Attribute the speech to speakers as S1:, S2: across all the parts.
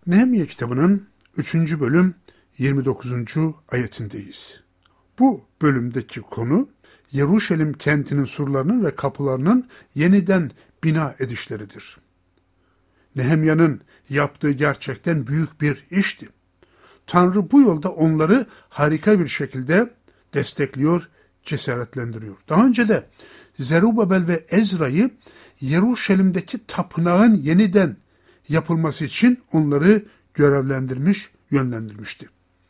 S1: Nehemya kitabının 3. bölüm 29. ayetindeyiz. Bu bölümdeki konu Yeruşalim kentinin surlarının ve kapılarının yeniden bina edişleridir. Nehemya'nın yaptığı gerçekten büyük bir işti. Tanrı bu yolda onları harika bir şekilde destekliyor, cesaretlendiriyor. Daha önce de Zerubabel ve Ezra'yı Yeruşalim'deki tapınağın yeniden yapılması için onları görevlendirmiş, yönlendirmişti.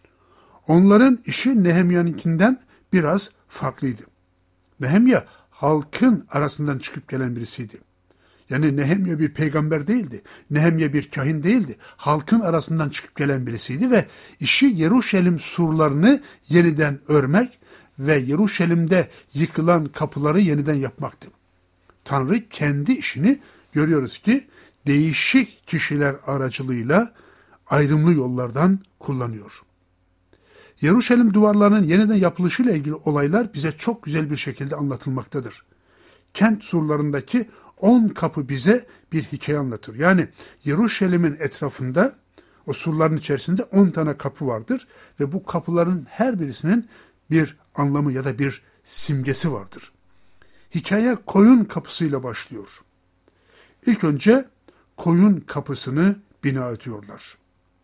S1: Onların işi Nehemya'nınkinden biraz farklıydı. Nehemya halkın arasından çıkıp gelen birisiydi. Yani Nehemya bir peygamber değildi. Nehemya bir kahin değildi. Halkın arasından çıkıp gelen birisiydi ve işi Yeruşalim surlarını yeniden örmek ve Yeruşalim'de yıkılan kapıları yeniden yapmaktı. Tanrı kendi işini görüyoruz ki değişik kişiler aracılığıyla ayrımlı yollardan kullanıyor. Yeruşalim duvarlarının yeniden yapılışıyla ilgili olaylar bize çok güzel bir şekilde anlatılmaktadır. Kent surlarındaki 10 kapı bize bir hikaye anlatır. Yani Yeruşalim'in etrafında, o surların içerisinde 10 tane kapı vardır ve bu kapıların her birisinin bir anlamı ya da bir simgesi vardır. Hikaye koyun kapısıyla başlıyor. İlk önce koyun kapısını bina ediyorlar.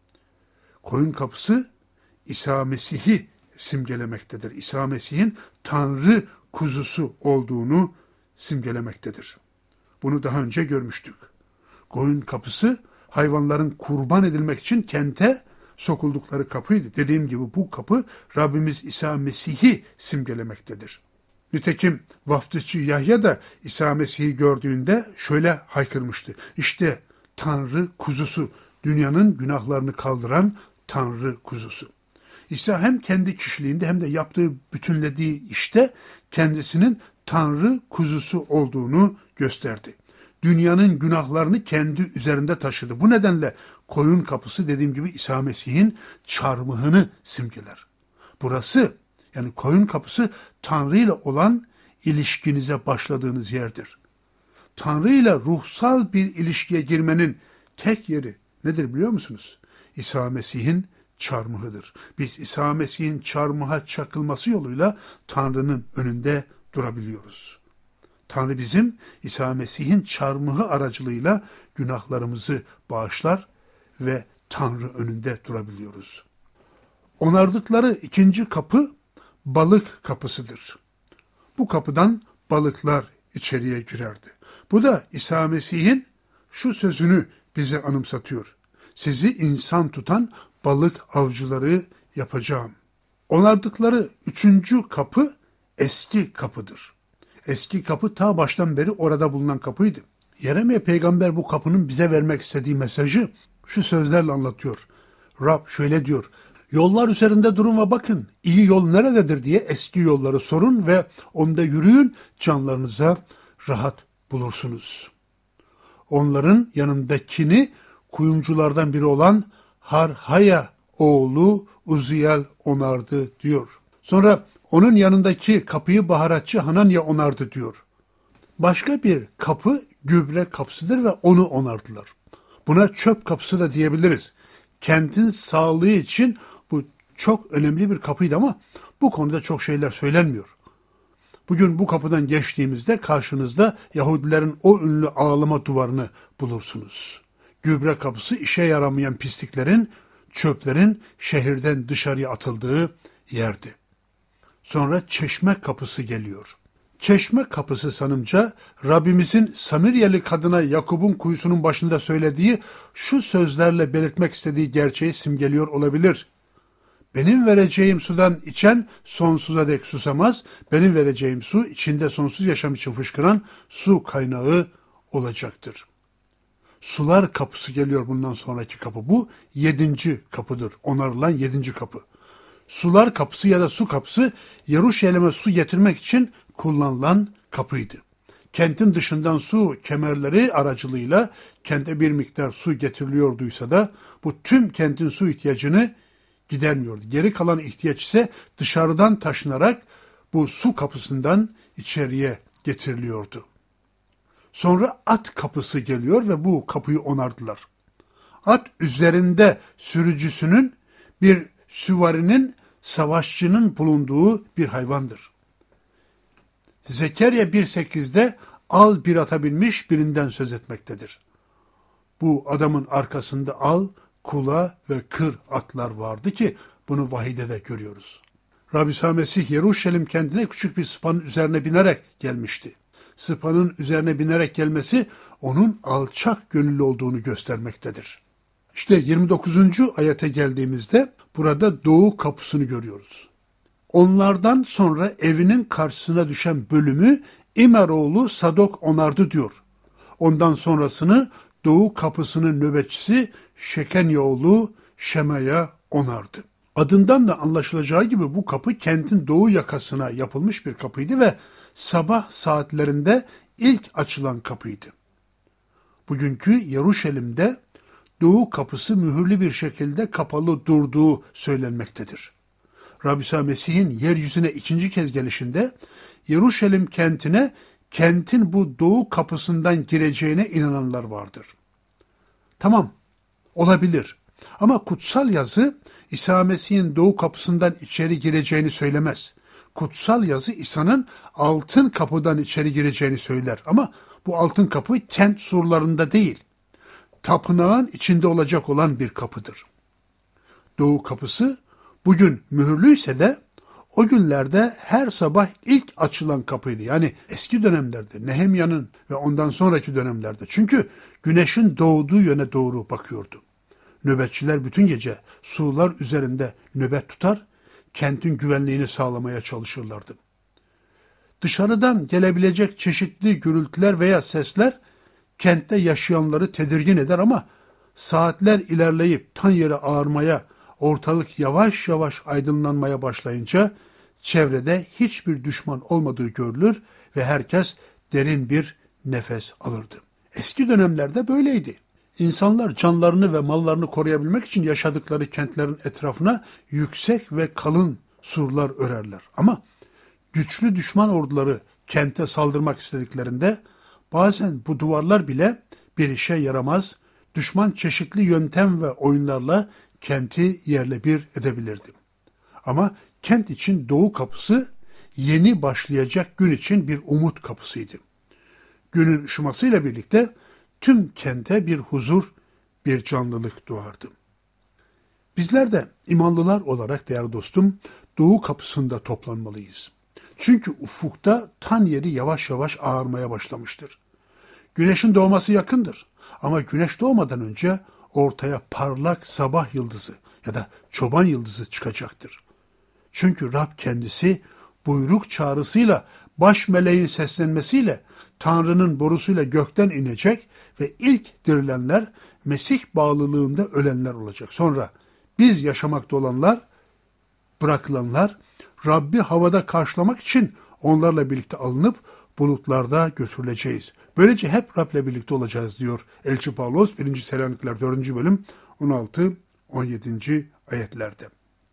S1: Koyun kapısı İsa Mesih'i simgelemektedir. İsa Mesih'in Tanrı kuzusu olduğunu simgelemektedir. Bunu daha önce görmüştük. Koyun kapısı hayvanların kurban edilmek için kente sokuldukları kapıydı. Dediğim gibi bu kapı Rabbimiz İsa Mesih'i simgelemektedir. Nitekim vaftizci Yahya da İsa Mesih'i gördüğünde şöyle haykırmıştı. İşte Tanrı kuzusu, dünyanın günahlarını kaldıran Tanrı kuzusu. İsa hem kendi kişiliğinde hem de yaptığı bütünlediği işte kendisinin Tanrı kuzusu olduğunu gösterdi. Dünyanın günahlarını kendi üzerinde taşıdı. Bu nedenle koyun kapısı dediğim gibi İsa Mesih'in çarmıhını simgeler. Burası yani koyun kapısı Tanrı ile olan ilişkinize başladığınız yerdir. Tanrı ile ruhsal bir ilişkiye girmenin tek yeri nedir biliyor musunuz? İsa Mesih'in çarmıhıdır. Biz İsa Mesih'in çarmıha çakılması yoluyla Tanrı'nın önünde durabiliyoruz. Tanrı bizim İsa Mesih'in çarmıhı aracılığıyla günahlarımızı bağışlar ve Tanrı önünde durabiliyoruz. Onardıkları ikinci kapı balık kapısıdır. Bu kapıdan balıklar içeriye girerdi. Bu da İsa Mesih'in şu sözünü bize anımsatıyor. Sizi insan tutan balık avcıları yapacağım. Onardıkları üçüncü kapı eski kapıdır. Eski kapı ta baştan beri orada bulunan kapıydı. Yeremye peygamber bu kapının bize vermek istediği mesajı şu sözlerle anlatıyor. Rab şöyle diyor. Yollar üzerinde durun ve bakın iyi yol nerededir diye eski yolları sorun ve onda yürüyün, canlarınıza rahat bulursunuz. Onların yanındakini kuyumculardan biri olan Harhaya oğlu Uziyel onardı diyor. Sonra onun yanındaki kapıyı baharatçı Hananya onardı diyor. Başka bir kapı gübre kapısıdır ve onu onardılar. Buna çöp kapısı da diyebiliriz. Kentin sağlığı için bu çok önemli bir kapıydı ama bu konuda çok şeyler söylenmiyor. Bugün bu kapıdan geçtiğimizde karşınızda Yahudilerin o ünlü ağlama duvarını bulursunuz. Gübre kapısı işe yaramayan pisliklerin, çöplerin şehirden dışarıya atıldığı yerdi. Sonra çeşme kapısı geliyor. Çeşme kapısı sanımca Rabbimizin Samiryeli kadına Yakup'un kuyusunun başında söylediği şu sözlerle belirtmek istediği gerçeği simgeliyor olabilir. Benim vereceğim sudan içen sonsuza dek susamaz, benim vereceğim su içinde sonsuz yaşam için fışkıran su kaynağı olacaktır. Sular kapısı geliyor bundan sonraki kapı. Bu 7. kapıdır. Onarılan 7. kapı. Sular kapısı ya da su kapısı Yeruşalim'e su getirmek için kullanılan kapıydı. Kentin dışından su kemerleri aracılığıyla kente bir miktar su getiriliyorduysa da bu tüm kentin su ihtiyacını gidermiyordu. Geri kalan ihtiyaç ise dışarıdan taşınarak bu su kapısından içeriye getiriliyordu. Sonra at kapısı geliyor ve bu kapıyı onardılar. At üzerinde sürücüsünün, bir süvarinin, savaşçının bulunduğu bir hayvandır. Zekeriya 1.8'de al bir ata binmiş birinden söz etmektedir. Bu adamın arkasında al, kula ve kır atlar vardı ki bunu vahide de görüyoruz. Rabbi İsa Mesih Yeruşalim kentine küçük bir sıpanın üzerine binerek gelmişti. Sıpanın üzerine binerek gelmesi onun alçak gönüllü olduğunu göstermektedir. İşte 29. ayete geldiğimizde burada doğu kapısını görüyoruz. Onlardan sonra evinin karşısına düşen bölümü İmer oğlu Sadok onardı diyor. Ondan sonrasını doğu kapısının nöbetçisi Şekenya oğlu Şemaya onardı. Adından da anlaşılacağı gibi bu kapı kentin doğu yakasına yapılmış bir kapıydı ve sabah saatlerinde ilk açılan kapıydı. Bugünkü Yeruşalim'de doğu kapısı mühürlü bir şekilde kapalı durduğu söylenmektedir. Rabbi İsa Mesih'in yeryüzüne ikinci kez gelişinde Yeruşalim kentine kentin bu doğu kapısından gireceğine inananlar vardır. Tamam, olabilir. Ama kutsal yazı İsa Mesih'in doğu kapısından içeri gireceğini söylemez. Kutsal yazı İsa'nın altın kapıdan içeri gireceğini söyler. Ama bu altın kapı kent surlarında değil, tapınağın içinde olacak olan bir kapıdır. Doğu kapısı bugün mühürlüyse de o günlerde her sabah ilk açılan kapıydı. Yani eski dönemlerde, Nehemya'nın ve ondan sonraki dönemlerde. Çünkü güneşin doğduğu yöne doğru bakıyordu. Nöbetçiler bütün gece sular üzerinde nöbet tutar, kentin güvenliğini sağlamaya çalışırlardı. Dışarıdan gelebilecek çeşitli gürültüler veya sesler kentte yaşayanları tedirgin eder ama saatler ilerleyip tan yeri ağarmaya, ortalık yavaş yavaş aydınlanmaya başlayınca çevrede hiçbir düşman olmadığı görülür ve herkes derin bir nefes alırdı. Eski dönemlerde böyleydi. İnsanlar canlarını ve mallarını koruyabilmek için yaşadıkları kentlerin etrafına yüksek ve kalın surlar örerler. Ama güçlü düşman orduları kente saldırmak istediklerinde bazen bu duvarlar bile bir işe yaramaz, düşman çeşitli yöntem ve oyunlarla kenti yerle bir edebilirdi. Ama kent için doğu kapısı yeni başlayacak gün için bir umut kapısıydı. Günün ışımasıyla birlikte tüm kente bir huzur, bir canlılık doğardı. Bizler de imanlılar olarak değerli dostum, doğu kapısında toplanmalıyız. Çünkü ufukta tan yeri yavaş yavaş ağarmaya başlamıştır. Güneşin doğması yakındır. Ama güneş doğmadan önce ortaya parlak sabah yıldızı ya da çoban yıldızı çıkacaktır. Çünkü Rab kendisi buyruk çağrısıyla, baş meleğin seslenmesiyle, Tanrı'nın borusuyla gökten inecek ve ilk dirilenler Mesih bağlılığında ölenler olacak. Sonra biz yaşamakta olanlar, bırakılanlar, Rabbi havada karşılamak için onlarla birlikte alınıp bulutlarda götürüleceğiz. Böylece hep Rab'le birlikte olacağız diyor Elçi Pavlos 1. Selanikliler 4. bölüm 16-17. ayetlerde.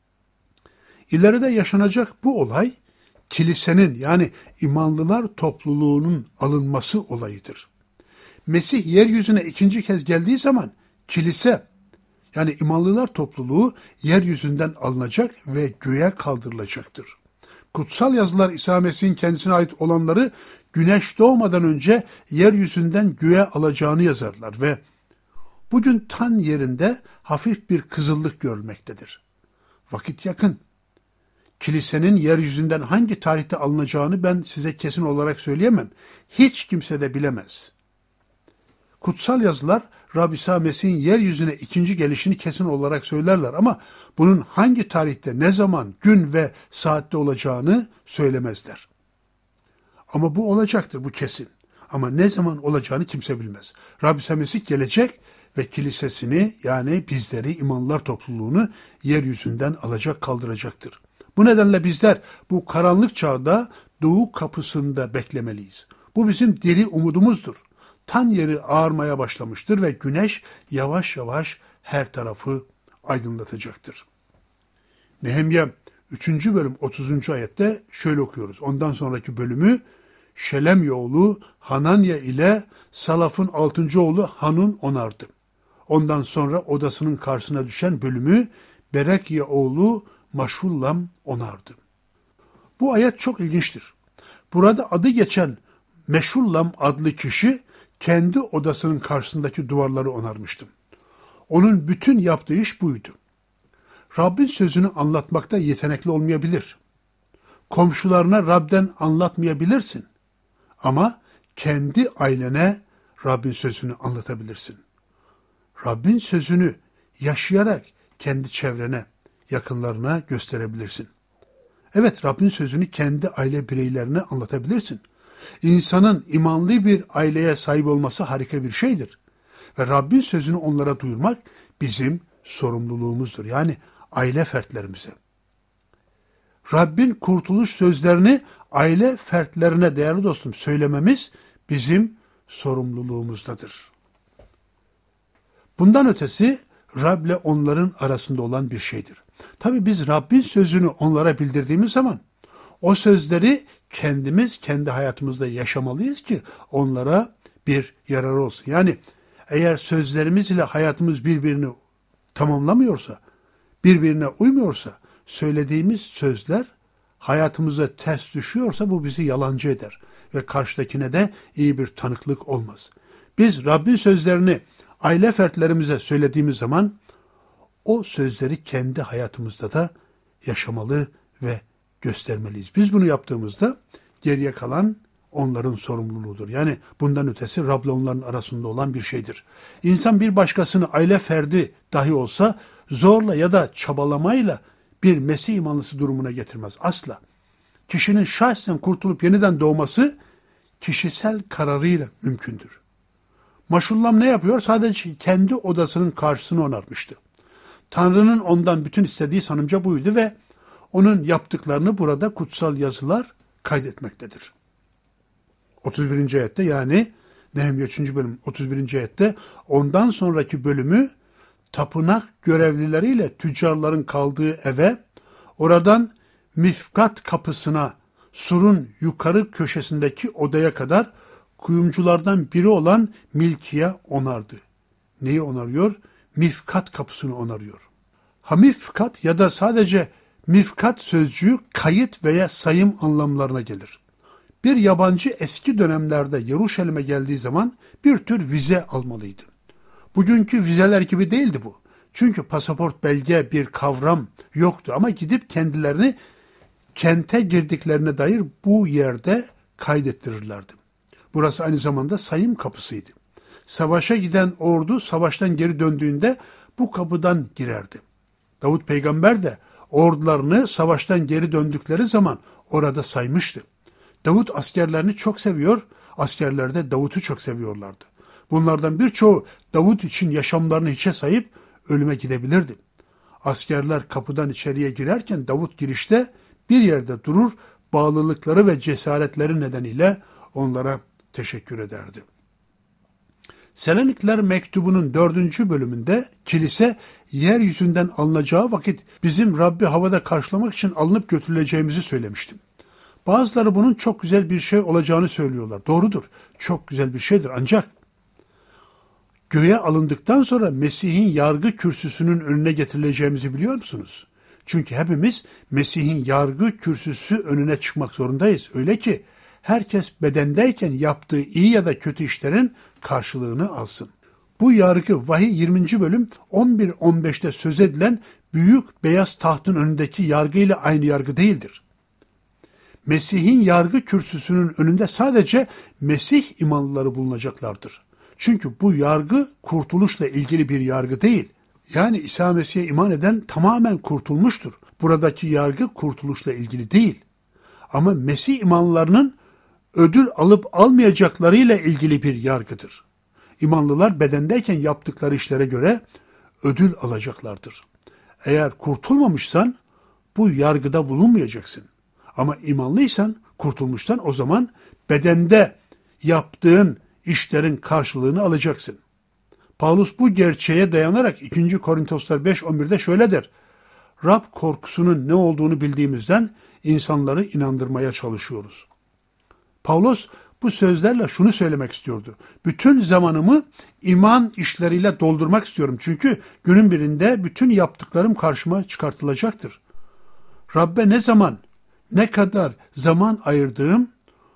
S1: İleride yaşanacak bu olay kilisenin yani imanlılar topluluğunun alınması olayıdır. Mesih yeryüzüne ikinci kez geldiği zaman kilise yani imanlılar topluluğu yeryüzünden alınacak ve göğe kaldırılacaktır. Kutsal yazılar İsa Mesih'in kendisine ait olanları güneş doğmadan önce yeryüzünden göğe alacağını yazarlar ve bugün tan yerinde hafif bir kızıllık görülmektedir. Vakit yakın. Kilisenin yeryüzünden hangi tarihte alınacağını ben size kesin olarak söyleyemem. Hiç kimse de bilemez. Kutsal yazılar Rabbi İsa Mesih'in yeryüzüne ikinci gelişini kesin olarak söylerler ama bunun hangi tarihte, ne zaman, gün ve saatte olacağını söylemezler. Ama bu olacaktır, bu kesin. Ama ne zaman olacağını kimse bilmez. Rabbi İsa Mesih gelecek ve kilisesini yani bizleri, imanlılar topluluğunu yeryüzünden alacak, kaldıracaktır. Bu nedenle bizler bu karanlık çağda doğu kapısında beklemeliyiz. Bu bizim diri umudumuzdur. Tan yeri ağarmaya başlamıştır ve güneş yavaş yavaş her tarafı aydınlatacaktır. Nehemya 3. bölüm 30. ayette şöyle okuyoruz. Ondan sonraki bölümü Şelemya oğlu Hananya ile Salaf'ın 6. oğlu Hanun onardı. ondan sonra odasının karşısına düşen bölümü Berekye oğlu Maşullam onardı. Bu ayet çok ilginçtir. Burada adı geçen Meşullam adlı kişi kendi odasının karşısındaki duvarları onarmıştı. Onun bütün yaptığı iş buydu. Rabbin sözünü anlatmakta yetenekli olmayabilir. Komşularına Rab'den anlatmayabilirsin. Ama kendi ailene Rabbin sözünü anlatabilirsin. Rabbin sözünü yaşayarak kendi çevrene, yakınlarına gösterebilirsin. Evet, Rabbin sözünü kendi aile bireylerine anlatabilirsin. İnsanın imanlı bir aileye sahip olması harika bir şeydir. Ve Rabbin sözünü onlara duyurmak bizim sorumluluğumuzdur. Yani aile fertlerimize. Rabbin kurtuluş sözlerini aile fertlerine değerli dostum söylememiz bizim sorumluluğumuzdadır. Bundan ötesi Rab'le onların arasında olan bir şeydir. Tabii biz Rabbin sözünü onlara bildirdiğimiz zaman o sözleri kendimiz kendi hayatımızda yaşamalıyız ki onlara bir yararı olsun. Yani eğer sözlerimiz ile hayatımız birbirini tamamlamıyorsa, birbirine uymuyorsa, söylediğimiz sözler hayatımıza ters düşüyorsa bu bizi yalancı eder ve karşıdakine de iyi bir tanıklık olmaz. Biz Rabbin sözlerini aile fertlerimize söylediğimiz zaman o sözleri kendi hayatımızda da yaşamalı ve göstermeliyiz. Biz bunu yaptığımızda geriye kalan onların sorumluluğudur. Yani bundan ötesi Rab'le onların arasında olan bir şeydir. İnsan bir başkasını aile ferdi dahi olsa zorla ya da çabalamayla bir Mesih imanlısı durumuna getirmez. Asla. Kişinin şahsen kurtulup yeniden doğması kişisel kararıyla mümkündür. Maşullam ne yapıyor? Sadece kendi odasının karşısını onarmıştı. Tanrı'nın ondan bütün istediği sanımca buydu ve onun yaptıklarını burada kutsal yazılar kaydetmektedir. 31. ayette yani Nehemya 3. bölüm 31. ayette ondan sonraki bölümü tapınak görevlileriyle tüccarların kaldığı eve, oradan Mifkat kapısına, surun yukarı köşesindeki odaya kadar kuyumculardan biri olan Milkiya onardı. Neyi onarıyor? Mifkat kapısını onarıyor. Mifkat ya da sadece Mifkat sözcüğü kayıt veya sayım anlamlarına gelir. Bir yabancı eski dönemlerde Yeruşalim'e geldiği zaman bir tür vize almalıydı. Bugünkü vizeler gibi değildi bu. Çünkü pasaport, belge bir kavram yoktu ama gidip kendilerini kente girdiklerine dair bu yerde kaydettirirlerdi. Burası aynı zamanda sayım kapısıydı. Savaşa giden ordu savaştan geri döndüğünde bu kapıdan girerdi. Davut peygamber de ordularını savaştan geri döndükleri zaman orada saymıştı. Davut askerlerini çok seviyor, askerler de Davut'u çok seviyorlardı. Bunlardan birçoğu Davut için yaşamlarını hiçe sayıp ölüme gidebilirdi. Askerler kapıdan içeriye girerken Davut girişte bir yerde durur, bağlılıkları ve cesaretleri nedeniyle onlara teşekkür ederdi. Selanikliler mektubunun 4. bölümünde kilise yeryüzünden alınacağı vakit bizim Rabbi havada karşılamak için alınıp götürüleceğimizi söylemiştim. Bazıları bunun çok güzel bir şey olacağını söylüyorlar. Doğrudur, çok güzel bir şeydir ancak göğe alındıktan sonra Mesih'in yargı kürsüsünün önüne getirileceğimizi biliyor musunuz? Çünkü hepimiz Mesih'in yargı kürsüsü önüne çıkmak zorundayız. Öyle ki herkes bedendeyken yaptığı iyi ya da kötü işlerin karşılığını alsın. Bu yargı vahiy 20. bölüm 11-15'te söz edilen büyük beyaz tahtın önündeki yargıyla aynı yargı değildir. Mesih'in yargı kürsüsünün önünde sadece Mesih imanlıları bulunacaklardır. Çünkü bu yargı kurtuluşla ilgili bir yargı değil. Yani İsa Mesih'e iman eden tamamen kurtulmuştur. Buradaki yargı kurtuluşla ilgili değil. Ama Mesih imanlarının ödül alıp almayacaklarıyla ilgili bir yargıdır. İmanlılar bedendeyken yaptıkları işlere göre ödül alacaklardır. Eğer kurtulmamışsan bu yargıda bulunmayacaksın. Ama imanlıysan, kurtulmuştan o zaman bedende yaptığın işlerin karşılığını alacaksın. Paulus bu gerçeğe dayanarak 2. Korintoslar 5.11'de şöyle der. Rab korkusunun ne olduğunu bildiğimizden insanları inandırmaya çalışıyoruz. Paulus bu sözlerle şunu söylemek istiyordu. Bütün zamanımı iman işleriyle doldurmak istiyorum. Çünkü günün birinde bütün yaptıklarım karşıma çıkartılacaktır. Rabbe ne zaman, ne kadar zaman ayırdığım,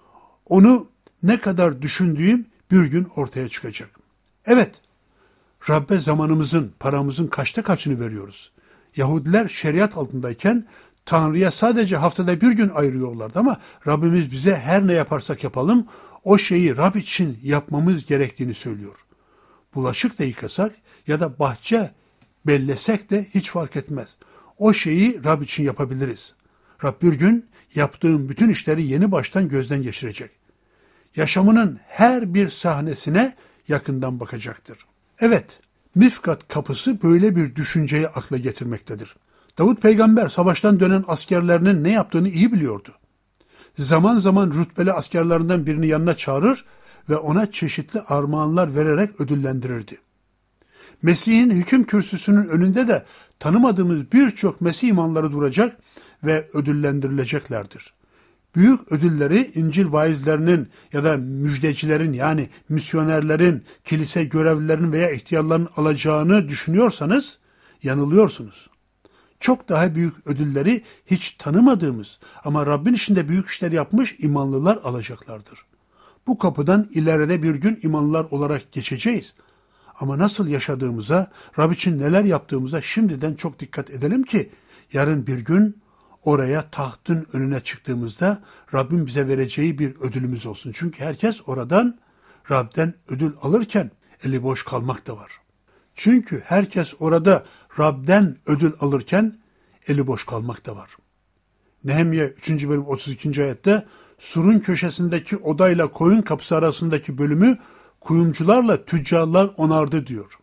S1: onu ne kadar düşündüğüm bir gün ortaya çıkacak. Evet, Rabbe zamanımızın, paramızın kaçta kaçını veriyoruz? Yahudiler şeriat altındayken Tanrı'ya sadece haftada bir gün ayırıyorlardı ama Rabbimiz bize her ne yaparsak yapalım o şeyi Rab için yapmamız gerektiğini söylüyor. Bulaşık da yıkasak ya da bahçe bellesek de hiç fark etmez. O şeyi Rab için yapabiliriz. Rab bir gün yaptığım bütün işleri yeni baştan gözden geçirecek. Yaşamının her bir sahnesine yakından bakacaktır. Evet, Mifkat kapısı böyle bir düşünceyi akla getirmektedir. Davut peygamber savaştan dönen askerlerinin ne yaptığını iyi biliyordu. Zaman zaman rütbeli askerlerinden birini yanına çağırır ve ona çeşitli armağanlar vererek ödüllendirirdi. Mesih'in hüküm kürsüsünün önünde de tanımadığımız birçok Mesih imanları duracak ve ödüllendirileceklerdir. Büyük ödülleri İncil vaizlerinin ya da müjdecilerin yani misyonerlerin, kilise görevlilerinin veya ihtiyarların alacağını düşünüyorsanız yanılıyorsunuz. Çok daha büyük ödülleri hiç tanımadığımız ama Rabbin işinde büyük işler yapmış imanlılar alacaklardır. Bu kapıdan ileride bir gün imanlılar olarak geçeceğiz. Ama nasıl yaşadığımıza, Rab için neler yaptığımıza şimdiden çok dikkat edelim ki yarın bir gün oraya tahtın önüne çıktığımızda Rabbin bize vereceği bir ödülümüz olsun. Çünkü herkes oradan Rab'den ödül alırken eli boş kalmak da var. Çünkü herkes orada Rab'den ödül alırken eli boş kalmak da var. Nehemya 3. bölüm 32. ayette surun köşesindeki odayla koyun kapısı arasındaki bölümü kuyumcularla tüccarlar onardı diyor.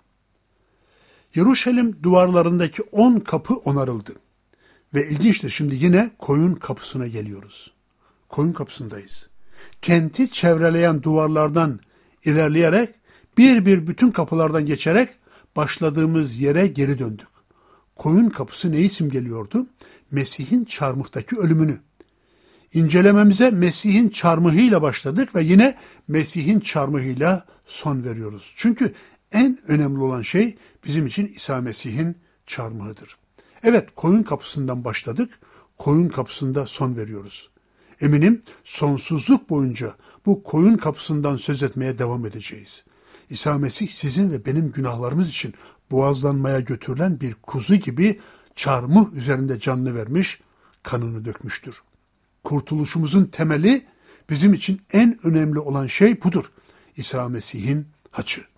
S1: Yeruşalim duvarlarındaki 10 kapı onarıldı. Ve ilginçtir, şimdi yine koyun kapısına geliyoruz. Koyun kapısındayız. Kenti çevreleyen duvarlardan ilerleyerek bir bütün kapılardan geçerek başladığımız yere geri döndük. Koyun kapısı neyi simgeliyordu? Mesih'in çarmıhtaki ölümünü. İncelememize Mesih'in çarmıhıyla başladık ve yine Mesih'in çarmıhıyla son veriyoruz. Çünkü en önemli olan şey bizim için İsa Mesih'in çarmıhıdır. Evet, koyun kapısından başladık, koyun kapısında son veriyoruz. Eminim sonsuzluk boyunca bu koyun kapısından söz etmeye devam edeceğiz. İsa Mesih sizin ve benim günahlarımız için boğazlanmaya götürülen bir kuzu gibi çarmıh üzerinde canını vermiş, kanını dökmüştür. Kurtuluşumuzun temeli bizim için en önemli olan şey budur. İsa Mesih'in haçı.